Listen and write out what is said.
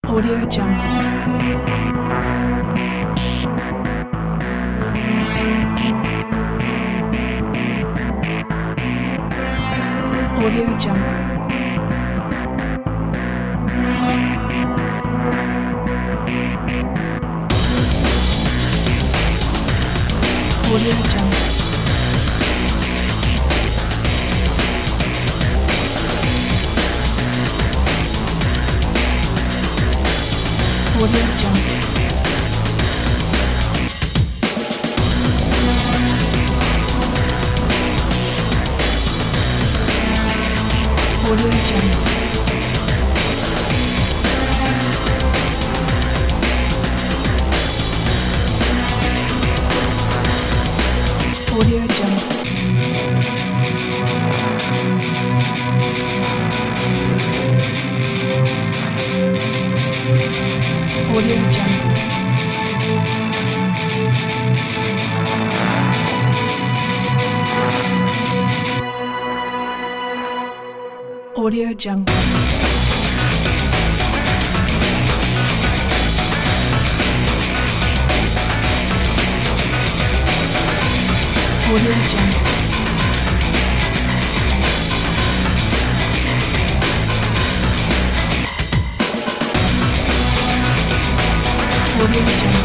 Audio Jungle. Audio Jungle. Audio Jungle. Audio Jungle. Audio Jungle. Audio Jungle. Audio Jungle. Audio Jungle. Audio Jungle. Audio Jungle.